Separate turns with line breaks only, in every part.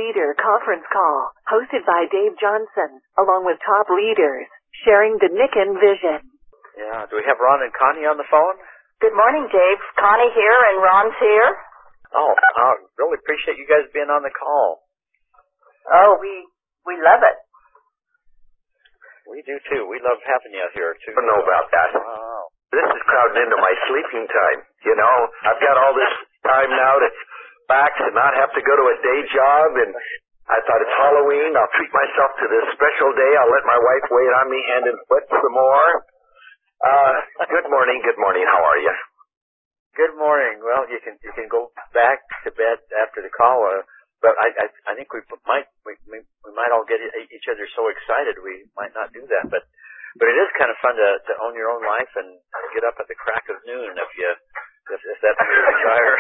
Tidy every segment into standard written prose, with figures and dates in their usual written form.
Leader conference call, hosted by Dave Johnson, along with top leaders, sharing the Nikken vision.
Yeah, do we have Ron and Connie on the phone?
Good morning, Dave. Connie here and Ron's here.
Oh, I really appreciate you guys being on the call.
Oh, we love it.
We do too. We love having you here too.
I don't know about that.
Wow.
This is crowding into my sleeping time. You know, I've got all this time now to relax and not have to go to a day job, and I thought it's Halloween. I'll treat myself to this special day. I'll let my wife wait on me hand and foot some more. Good morning. How are you?
Good morning. Well, you can go back to bed after the call, but I think we might all get each other so excited we might not do that. But it is kind of fun to own your own life and get up at the crack of noon if that's your desire.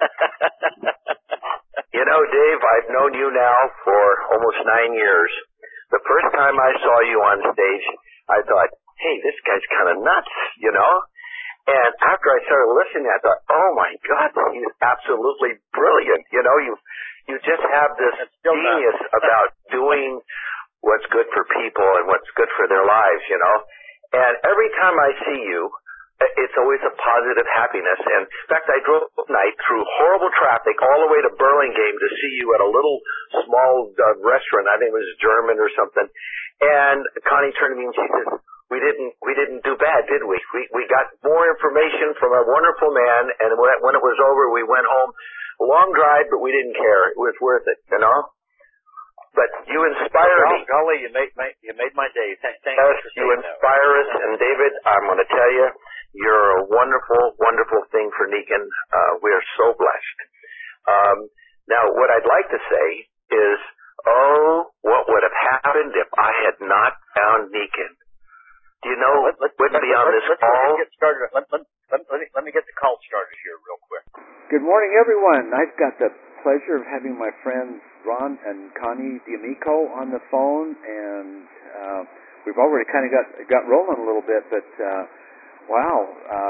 You know, Dave, I've known you now for almost 9 years. The first time I saw you on stage, I thought, hey, this guy's kind of nuts, you know? And after I started listening, I thought, oh my God, he's absolutely brilliant. You know, you just have this genius about doing what's good for people and what's good for their lives, you know? And every time I see you, it's always a positive happiness. And in fact, I drove at night through horrible traffic all the way to Burlingame to see you at a little small restaurant. I think it was German or something. And Connie turned to me and she says, we didn't do bad, did we? We got more information from a wonderful man, and when it was over, we went home. A long drive, but we didn't care. It was worth it, you know? But you inspire me.
Golly, you made my day. Thank you for saying
you inspire us, and David, I'm going to tell you, you're a wonderful, wonderful thing for Nikken. We are so blessed. Now, what I'd like to say is, oh, what would have happened if I had not found Nikken? Do you know what would be on this call?
Let's get started. Let me get the call started here real quick.
Good morning, everyone. I've got the pleasure of having my friends Ron and Connie D'Amico on the phone, and we've already kind of got rolling a little bit. But wow,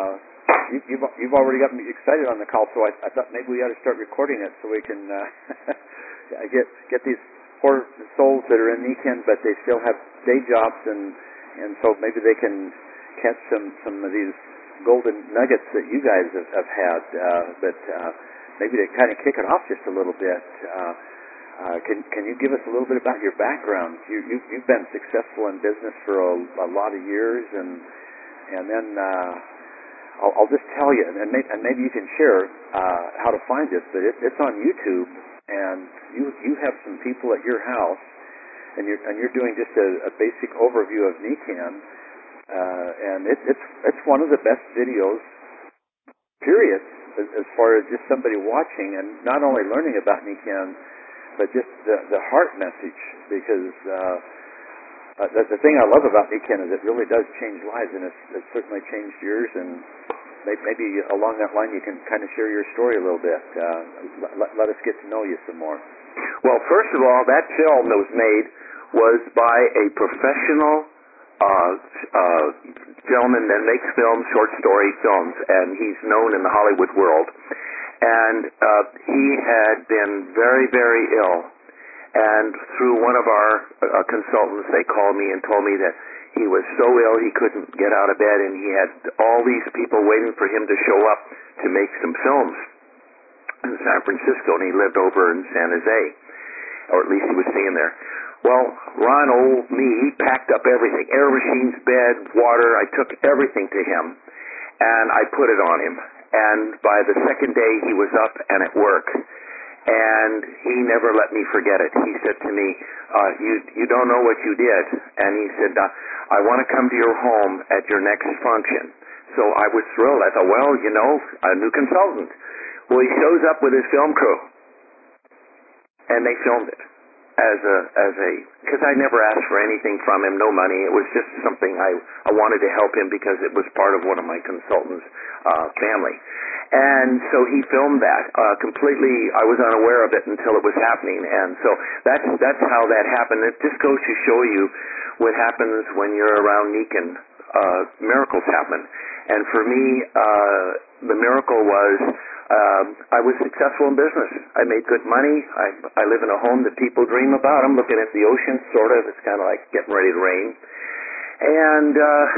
you've already got me excited on the call. So I thought maybe we ought to start recording it so we can get these poor souls that are in Nikken, but they still have day jobs and so maybe they can catch some of these golden nuggets that you guys have had. But maybe to kind of kick it off just a little bit, can you give us a little bit about your background? You've been successful in business for a lot of years, and then I'll just tell you, and maybe you can share how to find this, but it's on YouTube, and you have some people at your house. And you're doing just a basic overview of Nikken, and it's one of the best videos, period, as far as just somebody watching and not only learning about Nikken, but just the heart message. Because the thing I love about Nikken is it really does change lives, and it's certainly changed yours. And maybe along that line you can kind of share your story a little bit. Let us get to know you some more.
Well, first of all, that film that was made was by a professional gentleman that makes films, short story films, and he's known in the Hollywood world. And he had been very, very ill. And through one of our consultants, they called me and told me that he was so ill he couldn't get out of bed, and he had all these people waiting for him to show up to make some films in San Francisco, and he lived over in San Jose, or at least he was staying there. Well, Ron, old me, he packed up everything, air machines, bed, water. I took everything to him, and I put it on him. And by the second day, he was up and at work, and he never let me forget it. He said to me, you don't know what you did. And he said, I want to come to your home at your next function. So I was thrilled. I thought, well, you know, a new consultant. Well, he shows up with his film crew, and they filmed it because I never asked for anything from him, no money. It was just something I wanted to help him because it was part of one of my consultants' family. And so he filmed that completely. I was unaware of it until it was happening, and so that's how that happened. It just goes to show you what happens when you're around Nikken. Miracles happen. And for me, the miracle was I was successful in business. I made good money. I live in a home that people dream about. I'm looking at the ocean, sort of. It's kind of like getting ready to rain. And,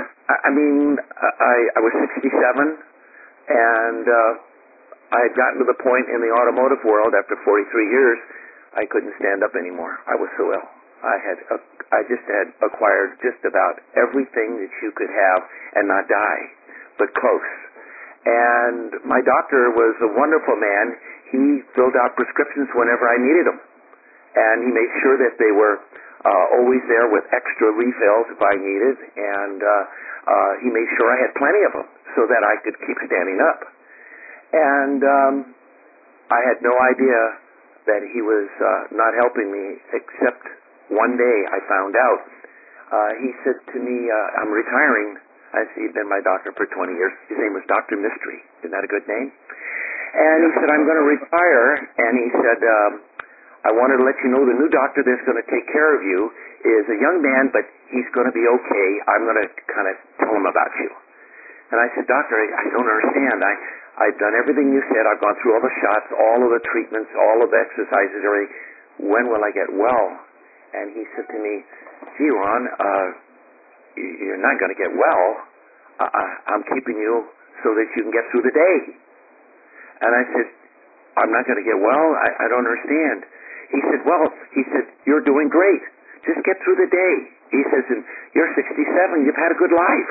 I was 67, and I had gotten to the point in the automotive world after 43 years, I couldn't stand up anymore. I was so ill. I just had acquired just about everything that you could have and not die, but close. And my doctor was a wonderful man. He filled out prescriptions whenever I needed them. And he made sure that they were always there with extra refills if I needed. And he made sure I had plenty of them so that I could keep standing up. And I had no idea that he was not helping me, except one day I found out. He said to me, I'm retiring. I said, you've been my doctor for 20 years. His name was Dr. Mystery. Isn't that a good name? And he said, I'm going to retire. And he said, I wanted to let you know the new doctor that's going to take care of you is a young man, but he's going to be okay. I'm going to kind of tell him about you. And I said, Doctor, I don't understand. I've done everything you said. I've gone through all the shots, all of the treatments, all of the exercises, everything. When will I get well? And he said to me, gee, Ron, you're not going to get well. I'm keeping you so that you can get through the day. And I said, I'm not going to get well? I don't understand. He said, you're doing great. Just get through the day. He says, and you're 67. You've had a good life.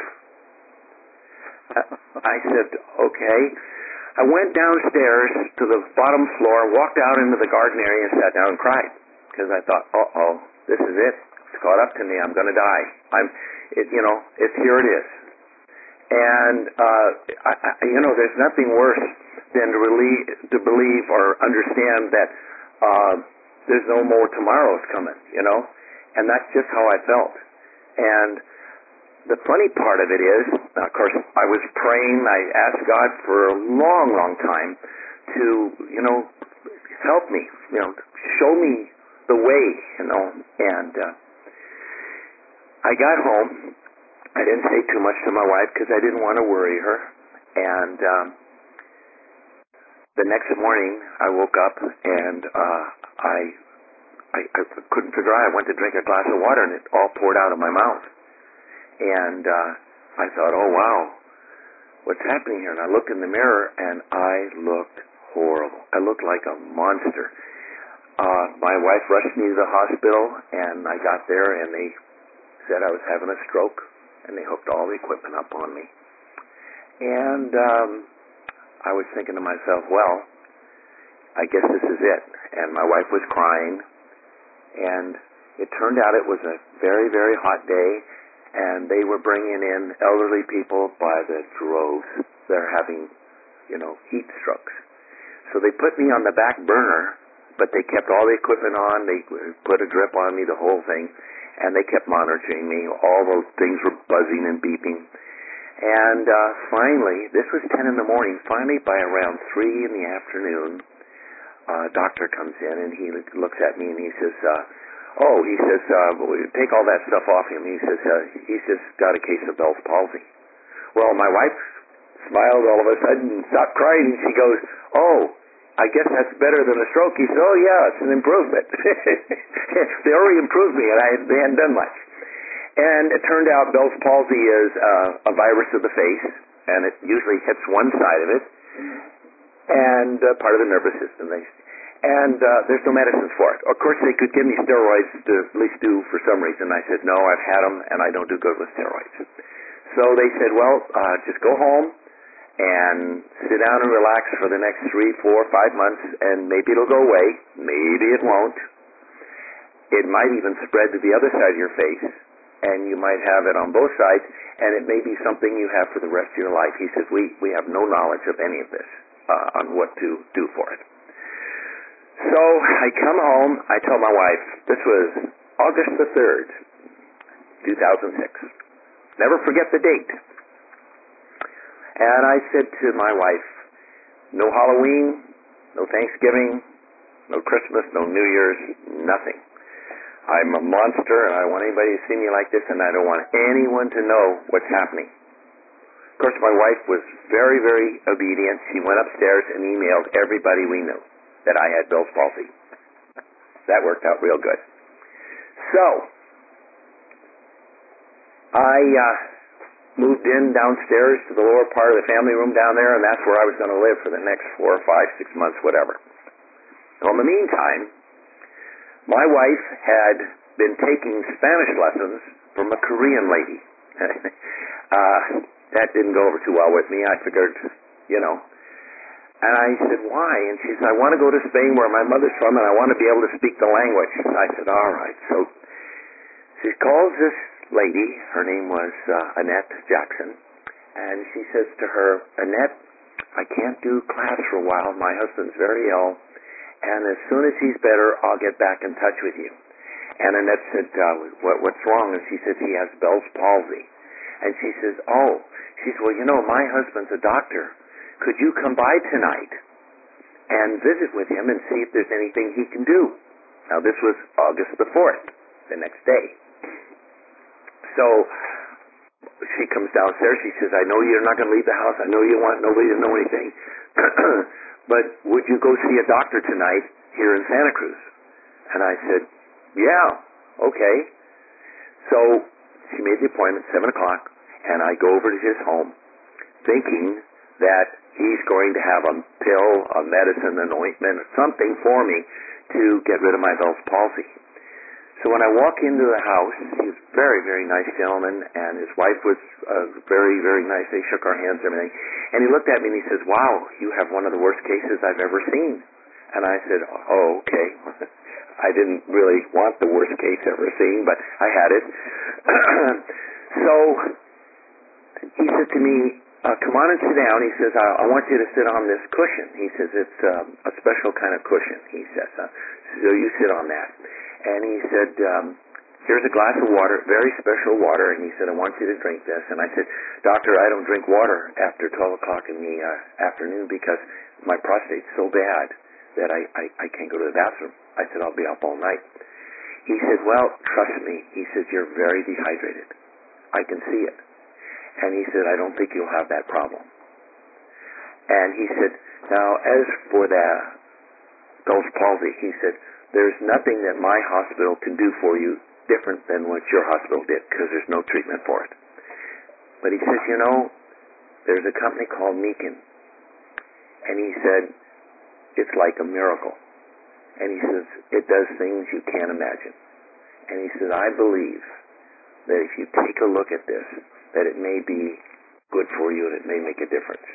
I said, okay. I went downstairs to the bottom floor, walked out into the garden area and sat down and cried. Because I thought, this is it. It's caught up to me. I'm going to die. Here it is. And, there's nothing worse than to believe or understand that there's no more tomorrows coming, And that's just how I felt. And the funny part of it is, of course, I was praying. I asked God for a long, long time to, help me, show me the way, And I got home. I didn't say too much to my wife because I didn't want to worry her. And the next morning, I woke up and I couldn't figure out. I went to drink a glass of water and it all poured out of my mouth. And I thought, oh, wow, what's happening here? And I looked in the mirror and I looked horrible. I looked like a monster. My wife rushed me to the hospital and I got there and they said I was having a stroke and they hooked all the equipment up on me. And I was thinking to myself, well, I guess this is it. And my wife was crying. And it turned out it was a very, very hot day. And they were bringing in elderly people by the droves. They're having, heat strokes. So they put me on the back burner, but they kept all the equipment on. They put a drip on me, the whole thing. And they kept monitoring me. All those things were buzzing and beeping. And finally, this was 10 in the morning. Finally, by around 3 in the afternoon, a doctor comes in and he looks at me and he says, take all that stuff off him. He says, he's just got a case of Bell's palsy. Well, my wife smiled all of a sudden and stopped crying and she goes, oh, I guess that's better than a stroke. He said, oh yeah, it's an improvement. They already improved me and they hadn't done much. And it turned out Bell's palsy is a virus of the face, and it usually hits one side of it, and part of the nervous system. And there's no medicines for it. Of course, they could give me steroids to at least do for some reason. I said, no, I've had them, and I don't do good with steroids. So they said, well, just go home and sit down and relax for the next 3, 4, 5 months, and maybe it'll go away. Maybe it won't. It might even spread to the other side of your face, and you might have it on both sides, and it may be something you have for the rest of your life. He says, we have no knowledge of any of this, on what to do for it. So I come home, I tell my wife, this was August the 3rd, 2006. Never forget the date. And I said to my wife, no Halloween, no Thanksgiving, no Christmas, no New Year's, nothing. I'm a monster, and I don't want anybody to see me like this, and I don't want anyone to know what's happening. Of course, my wife was very, very obedient. She went upstairs and emailed everybody we knew that I had Bell's palsy. That worked out real good. So, I moved in downstairs to the lower part of the family room down there, and that's where I was going to live for the next 4 or 5, 6 months, whatever. So in the meantime, my wife had been taking Spanish lessons from a Korean lady. That didn't go over too well with me. I figured, you know. And I said, why? And she said, I want to go to Spain where my mother's from, and I want to be able to speak the language. And I said, all right. So she calls this lady. Her name was Annette Jackson. And she says to her, Annette, I can't do class for a while. My husband's very ill. And as soon as he's better, I'll get back in touch with you. And Annette said, what's wrong? And she said, he has Bell's palsy. And she says, oh. She said, well, you know, my husband's a doctor. Could you come by tonight and visit with him and see if there's anything he can do? Now, this was August the 4th, the next day. So she comes downstairs. She says, I know you're not going to leave the house. I know you want nobody to know anything. But would you go see a doctor tonight here in Santa Cruz? And I said, yeah, okay. So she made the appointment, 7 o'clock, and I go over to his home thinking that he's going to have a pill, a medicine, an ointment, something for me to get rid of my Bell's palsy. So when I walk into the house, he's a very, very nice gentleman, and his wife was very, very nice. They shook our hands and everything. And he looked at me and he says, wow, you have one of the worst cases I've ever seen. And I said, oh, okay. I didn't really want the worst case ever seen, but I had it. So he said to me, come on and sit down. He says, I want you to sit on this cushion. He says, it's a special kind of cushion, he says. So you sit on that. And he said, here's a glass of water, very special water. And he said, I want you to drink this. And I said, Doctor, I don't drink water after 12 o'clock in the afternoon because my prostate's so bad that I can't go to the bathroom. I said, I'll be up all night. He said, well, trust me. He said, you're very dehydrated. I can see it. And he said, I don't think you'll have that problem. And he said, now, as for the Bell's palsy, he said, there's nothing that my hospital can do for you different than what your hospital did because there's no treatment for it. But he says, you know, there's a company called Meakin. And he said, it's like a miracle. And he says, it does things you can't imagine. And he said, I believe that if you take a look at this, that it may be good for you and it may make a difference.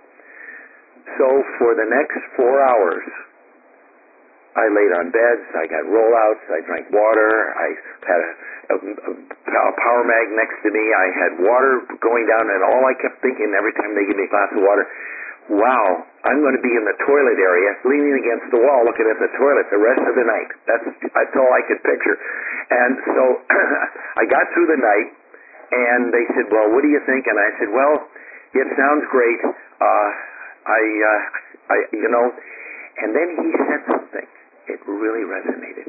So for the next 4 hours, I laid on beds, I got rollouts, I drank water, I had a power mag next to me, I had water going down, and all I kept thinking every time they give me a glass of water, wow, I'm going to be in the toilet area, leaning against the wall, looking at the toilet the rest of the night. That's all I could picture. And so I got through the night, and they said, well, what do you think? And I said, well, it sounds great. You know, and then he said something. It really resonated.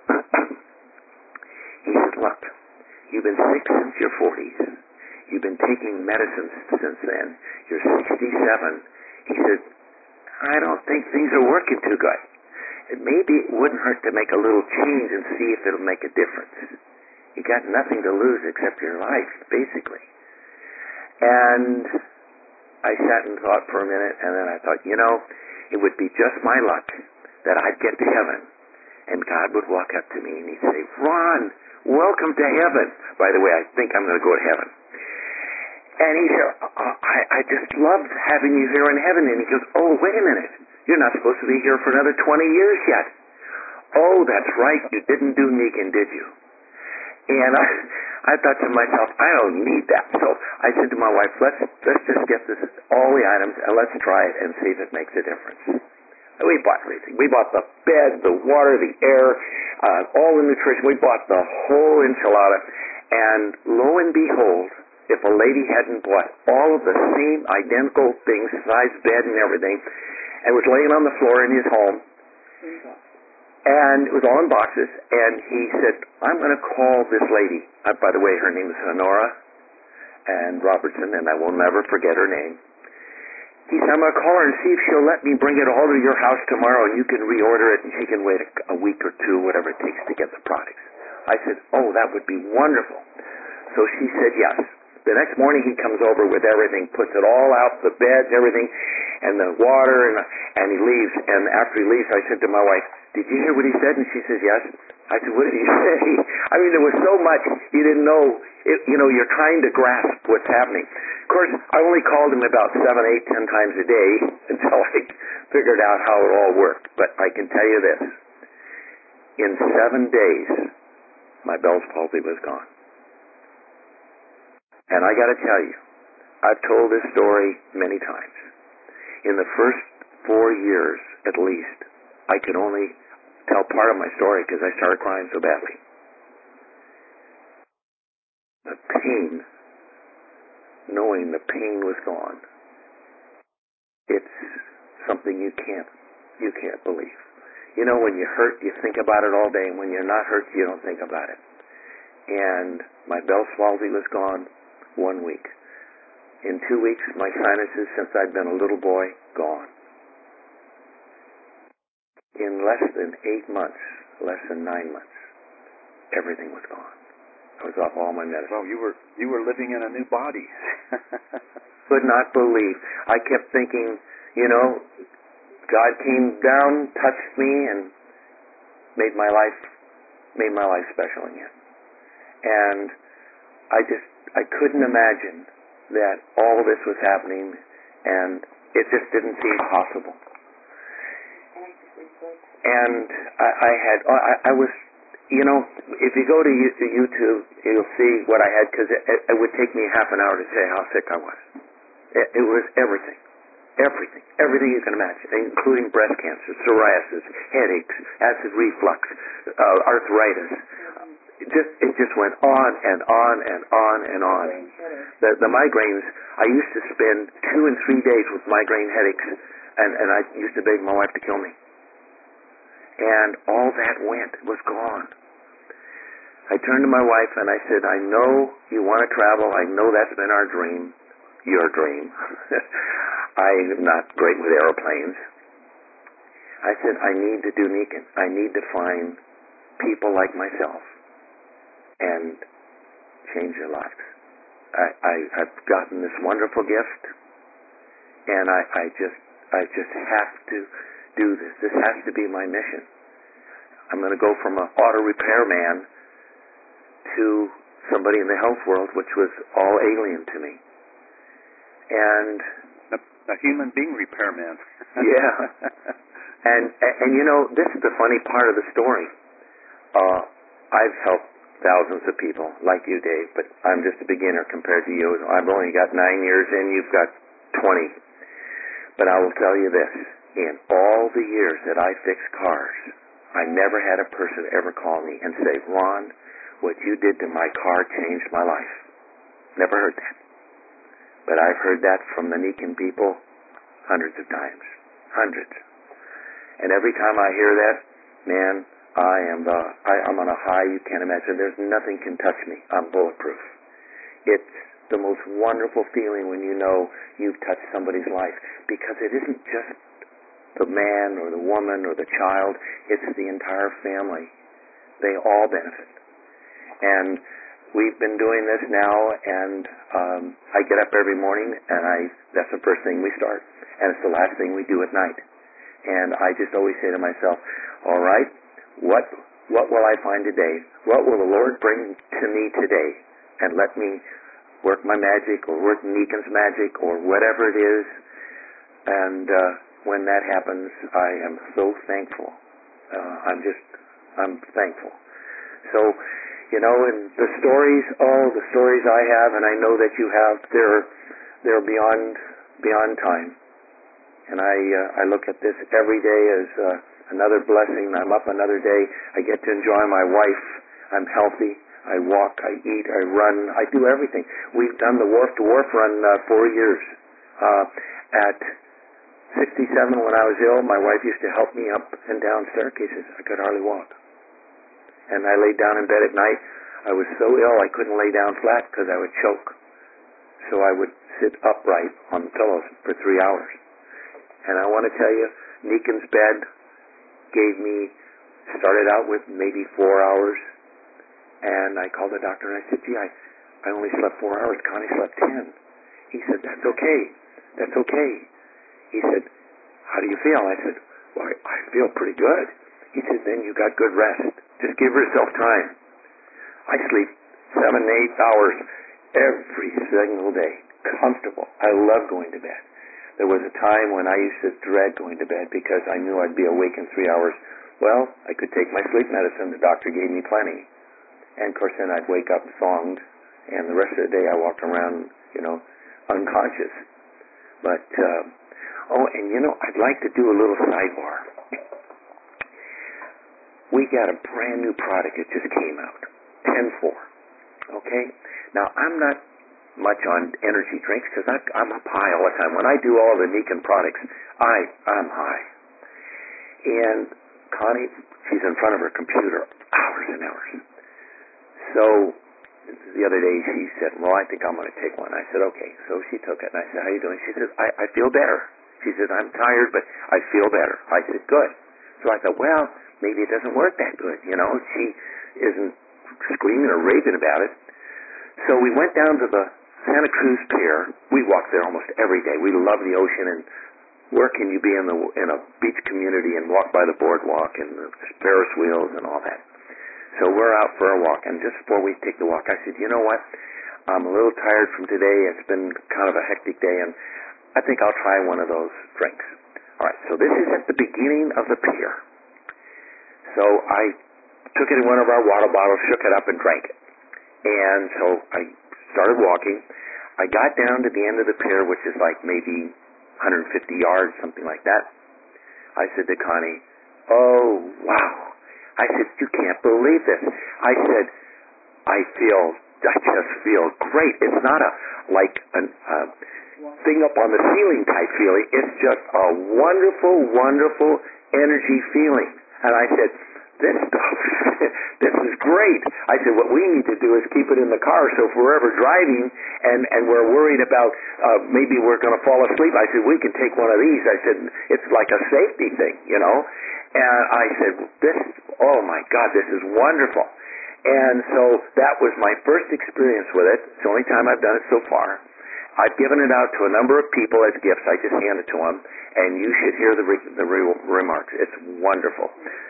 He said, look, you've been sick since your 40s. You've been taking medicines since then. You're 67. He said, I don't think things are working too good. Maybe it wouldn't hurt to make a little change and see if it'll make a difference. You got nothing to lose except your life, basically. And I sat and thought for a minute, and then I thought, you know, it would be just my luck that I'd get to heaven, and God would walk up to me and he'd say, Ron, welcome to heaven. By the way, I think I'm going to go to heaven. And he said, I just loved having you here in heaven. And he goes, oh, wait a minute. You're not supposed to be here for another 20 years yet. Oh, that's right. You didn't do Meakin, did you? And I thought to myself, I don't need that. So I said to my wife, let's just get this, all the items, and let's try it and see if it makes a difference. We bought everything. We bought the bed, the water, the air, all the nutrition. We bought the whole enchilada. And lo and behold, if a lady hadn't bought all of the same identical things, size bed and everything, and was laying on the floor in his home, and it was all in boxes, and he said, I'm going to call this lady. By the way, her name is Honora, and Robertson, and I will never forget her name. He said, I'm going to call her and see if she'll let me bring it all to your house tomorrow, and you can reorder it, and she can wait a week or two, whatever it takes to get the products. I said, oh, that would be wonderful. So she said yes. The next morning he comes over with everything, puts it all out, the beds, everything, and the water, and he leaves. And after he leaves, I said to my wife, did you hear what he said? And she says, yes. I said, what did he say? I mean, there was so much you didn't know. You're trying to grasp what's happening. Of course, I only called him about 7, 8, 10 times a day until I figured out how it all worked. But I can tell you this. In 7 days, my Bell's palsy was gone. And I got to tell you, I've told this story many times. In the first 4 years, at least, I could only tell part of my story because I started crying so badly. The pain, knowing the pain was gone, it's something you can't believe. When you're hurt, you think about it all day, and when you're not hurt, you don't think about it. And my Bell's palsy was gone 1 week. In 2 weeks, my sinuses, since I'd been a little boy, gone. In less than 8 months, less than 9 months, everything was gone. I was off all my medicine.
Well, you were living in a new body.
Could not believe. I kept thinking, God came down, touched me, and made my life special again. And I couldn't imagine that all of this was happening, and it just didn't seem possible. And I was, if you go to YouTube, you'll see what I had, because it would take me half an hour to say how sick I was. It was everything you can imagine, including breast cancer, psoriasis, headaches, acid reflux, arthritis. It just went on and on and on and on. The migraines, I used to spend 2 and 3 days with migraine headaches, and I used to beg my wife to kill me. And all that was gone. I turned to my wife and I said, I know you want to travel. I know that's been our dream. Your dream. I'm not great with airplanes. I said, I need to do Niken. I need to find people like myself and change their lives. I've gotten this wonderful gift, and I just have to do this. This has to be my mission. I'm going to go from an auto repairman to somebody in the health world, which was all alien to me. And
a human being repairman.
Yeah. And this is the funny part of the story. I've helped thousands of people like you, Dave, but I'm just a beginner compared to you. I've only got 9 years in, you've got 20. But I will tell you this, in all the years that I fixed cars, I never had a person ever call me and say, Ron, what you did to my car changed my life. Never heard that. But I've heard that from the Niken people hundreds of times. Hundreds. And every time I hear that, man, I'm on a high you can't imagine. There's nothing can touch me. I'm bulletproof. It's the most wonderful feeling when you know you've touched somebody's life, because it isn't just the man or the woman or the child. It's the entire family. They all benefit. And we've been doing this now, and I get up every morning, and that's the first thing we start, and it's the last thing we do at night. And I just always say to myself, all right, what will I find today? What will the Lord bring to me today? And let me work my magic, or work Niken's magic, or whatever it is. And when that happens, I am so thankful. I'm thankful. So, and the stories I have, and I know that you have, they're beyond time. And I look at this every day as another blessing. I'm up another day. I get to enjoy my wife. I'm healthy. I walk, I eat, I run, I do everything. We've done the Wharf to Wharf run 4 years. At 67, when I was ill, my wife used to help me up and down staircases. I could hardly walk. And I laid down in bed at night. I was so ill I couldn't lay down flat because I would choke. so I would sit upright on the pillows for 3 hours. And I want to tell you, Niken's bed started out with maybe 4 hours, and I called the doctor and I said, gee, I only slept 4 hours. Connie slept 10. He said, that's okay. That's okay. He said, how do you feel? I said, well, I feel pretty good. He said, then you got good rest. Just give yourself time. I sleep 7 to 8 hours every single day. Comfortable. I love going to bed. There was a time when I used to dread going to bed because I knew I'd be awake in 3 hours. Well, I could take my sleep medicine. The doctor gave me plenty. And, of course, then I'd wake up thonged, and the rest of the day I walked around, unconscious. But, I'd like to do a little sidebar. We got a brand new product that just came out, 10-4. Okay? Now, I'm not much on energy drinks because I'm up high all the time. When I do all the Niken products, I'm high. And Connie, she's in front of her computer hours and hours. So the other day she said, well, I think I'm going to take one. I said, okay. So she took it, and I said, how are you doing? She says, I feel better. She says, I'm tired, but I feel better. I said, good. So I thought, well, maybe it doesn't work that good. She isn't screaming or raving about it. So we went down to the Santa Cruz Pier. We walk there almost every day. We love the ocean, and where can you be in a beach community and walk by the boardwalk and the Ferris wheels and all that? So we're out for a walk, and just before we take the walk, I said, you know what? I'm a little tired from today. It's been kind of a hectic day, and I think I'll try one of those drinks. All right, so this is at the beginning of the pier. So I took it in one of our water bottles, shook it up, and drank it. And so I started walking. I got down to the end of the pier, which is like maybe 150 yards, something like that. I said to Connie, oh, wow. I said, you can't believe this. I said, I just feel great. It's not a thing up on the ceiling type feeling. It's just a wonderful, wonderful energy feeling. And I said, this stuff, this is great. I said, what we need to do is keep it in the car, so if we're ever driving and we're worried about maybe we're going to fall asleep, I said, we can take one of these. I said, it's like a safety thing, And I said, oh my God, this is wonderful. And so that was my first experience with it. It's the only time I've done it so far. I've given it out to a number of people as gifts. I just hand it to them, and you should hear the remarks. It's wonderful.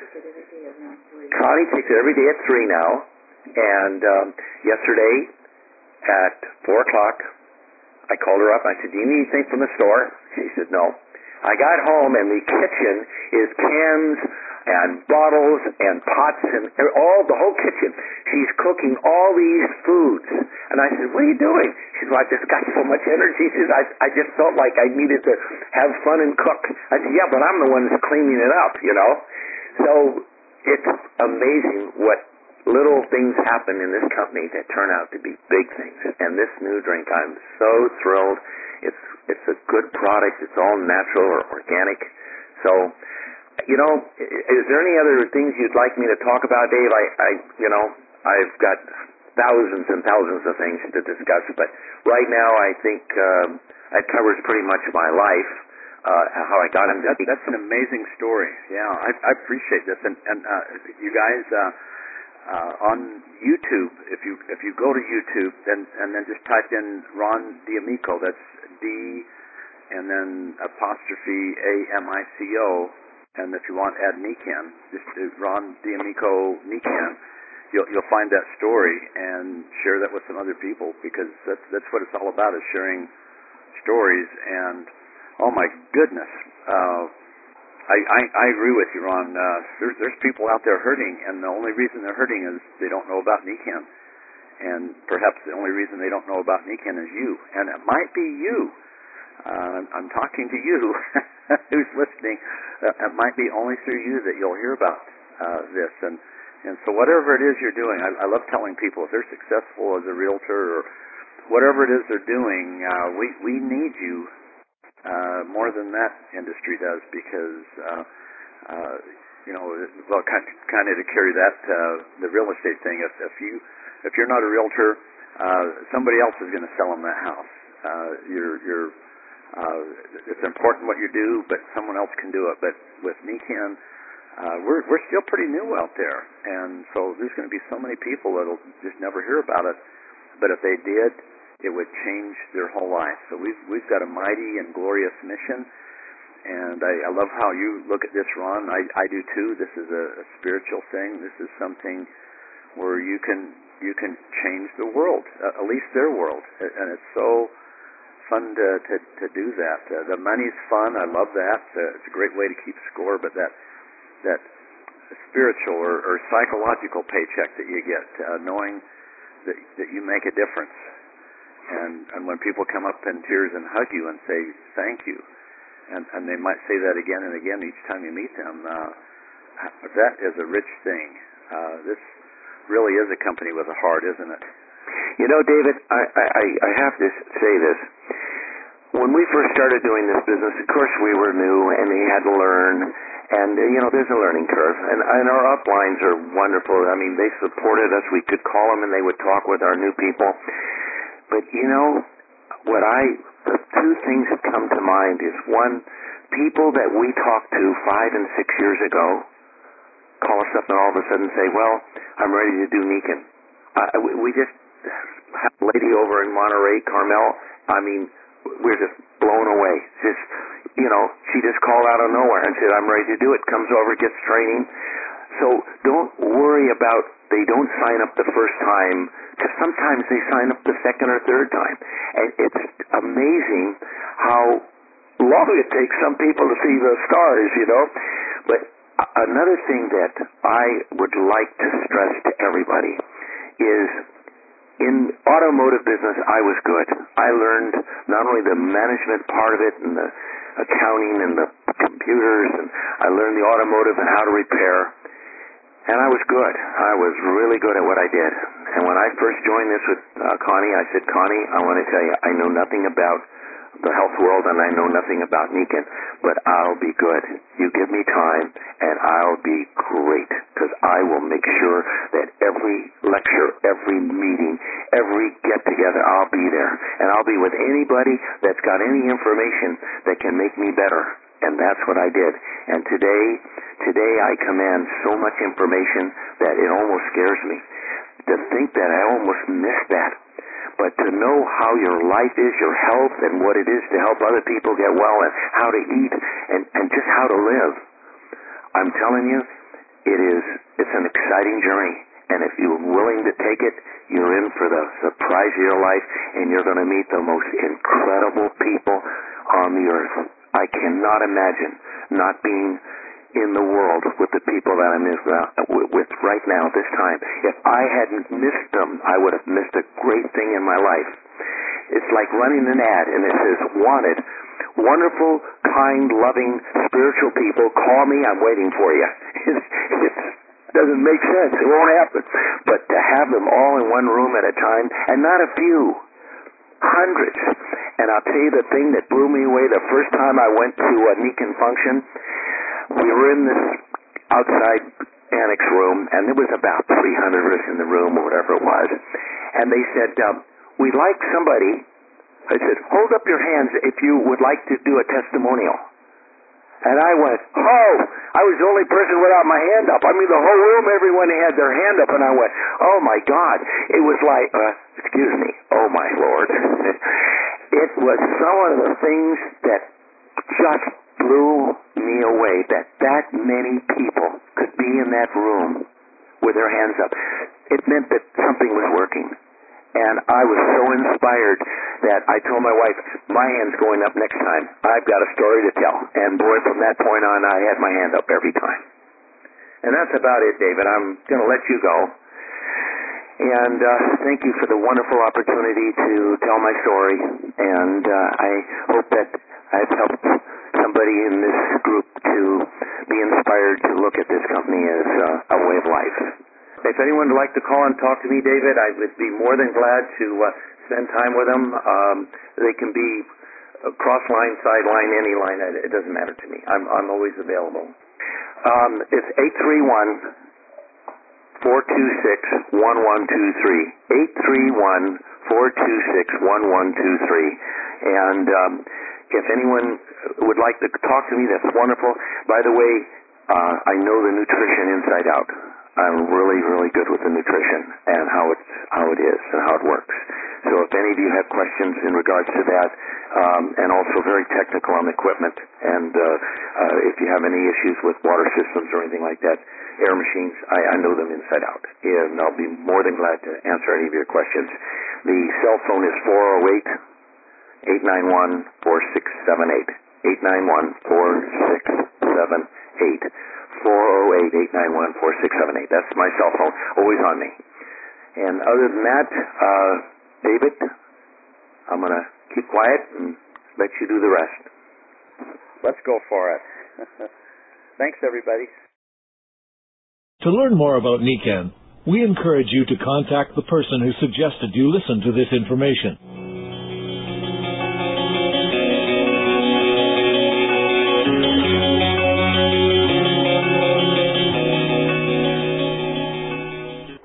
Connie takes it every day at 3 now, and yesterday at 4 o'clock, I called her up. I said, do you need anything from the store? She said, no. I got home, and the kitchen is cans and bottles and pots and the whole kitchen. She's cooking all these foods. And I said, what are you doing? She said, well, I just got so much energy. She says, I just felt like I needed to have fun and cook. I said, yeah, but I'm the one that's cleaning it up, So it's amazing what little things happen in this company that turn out to be big things. And this new drink, I'm so thrilled. It's a good product. It's all natural or organic. So, is there any other things you'd like me to talk about, Dave? I've got thousands and thousands of things to discuss, but right now I think that covers pretty much my life. How I got into
that's an amazing story. Yeah, I appreciate this, and you guys on YouTube, if you go to YouTube and then just type in Ron D'Amico, that's D and then apostrophe AMICO, and if you want add Niken, just Ron D'Amico Niken, you'll find that story and share that with some other people, because that's what it's all about, is sharing stories. And oh my goodness, I agree with you, Ron. There's people out there hurting, and the only reason they're hurting is they don't know about Niken. And perhaps the only reason they don't know about Niken is you. And it might be you. I'm talking to you who's listening. It might be only through you that you'll hear about this. And so whatever it is you're doing, I love telling people, if they're successful as a realtor or whatever it is they're doing, we need you more than that industry does, because kind of to carry that the real estate thing. If you're not a realtor, somebody else is going to sell them that house, It's important what you do, but someone else can do it. But with Nikken, we're still pretty new out there, and so there's going to be so many people that'll just never hear about it. But if they did, it would change their whole life. So we've got a mighty and glorious mission, and I love how you look at this, Ron. I do too. This is a spiritual thing. This is something where you can change the world, at least their world, and it's so fun to do that. The money's fun. I love that. It's a great way to keep score, but that spiritual or psychological paycheck that you get, knowing that you make a difference, and when people come up in tears and hug you and say thank you, and they might say that again and again each time you meet them, that is a rich thing. This really is a company with a heart, isn't it?
You know, David, I have to say this. When we first started doing this business, of course we were new and we had to learn, and there's a learning curve, and our uplines are wonderful. I mean, they supported us. We could call them and they would talk with our new people. But the two things that come to mind is, one, people that we talked to 5 and 6 years ago call us up and all of a sudden say, well, I'm ready to do Nikken. We just had a lady over in Monterey, Carmel. I mean, we're just blown away. Just, she just called out of nowhere and said, I'm ready to do it. Comes over, gets training. So don't worry about they don't sign up the first time, because sometimes they sign up the second or third time. And it's amazing how long it takes some people to see the stars, But another thing that I would like to stress to everybody is, in automotive business, I was good. I learned not only the management part of it and the accounting and the computers, and I learned the automotive and how to repair, and I was good. I was really good at what I did. And when I first joined this with Connie, I said, Connie, I want to tell you, I know nothing about the health world and I know nothing about Nikken, but I'll be good. You give me time and I'll be great, because I will make sure that every lecture, every meeting, every get-together, I'll be there. And I'll be with anybody that's got any information that can make me better. And that's what I did. And today I command so much information that it almost scares me. To think that I almost missed that. But to know how your life is, your health, and what it is to help other people get well, and how to eat, and just how to live, I'm telling you, it's an exciting journey. And if you're willing to take it, you're in for the surprise of your life, and you're going to meet the most incredible people on the earth. I cannot imagine not being in the world with the people that I'm with right now at this time. If I hadn't missed them, I would have missed a great thing in my life. It's like running an ad, and it says, wanted, wonderful, kind, loving, spiritual people, call me, I'm waiting for you. It doesn't make sense. It won't happen. But to have them all in one room at a time, and not a few, hundreds. And I'll tell you the thing that blew me away the first time I went to a Nikken function. We were in this outside annex room, and there was about 300 of us in the room, or whatever it was. And they said, we'd like somebody. I said, hold up your hands if you would like to do a testimonial. And I went, oh, I was the only person without my hand up. I mean, the whole room, everyone had their hand up, and I went, oh my God. It was like, excuse me, oh my Lord. It was some of the things that just blew me away, that many people could be in that room with their hands up. It meant that something was working. And I was so inspired that I told my wife, my hand's going up next time. I've got a story to tell. And boy, from that point on, I had my hand up every time. And that's about it, David. I'm going to let you go. And thank you for the wonderful opportunity to tell my story. And I hope that I've helped somebody in this group to be inspired to look at this company as a way of life. If anyone would like to call and talk to me, David, I would be more than glad to spend time with them. They can be cross-line, sideline, any line. It doesn't matter to me. I'm always available. It's 831-426-1123. And if anyone would like to talk to me, that's wonderful. By the way, I know the nutrition inside out. I'm really, really good with the nutrition and how it is and how it works. So if any of you have questions in regards to that, and also very technical on equipment, and if you have any issues with water systems or anything like that, air machines, I know them inside out, and I'll be more than glad to answer any of your questions. The cell phone is 408-891-4678. 891-4678. 408-891-4678. That's my cell phone, always on me. And other than that, David, I'm going to keep quiet and let you do the rest.
Let's go for it. Thanks, everybody.
To learn more about Nikken, we encourage you to contact the person who suggested you listen to this information.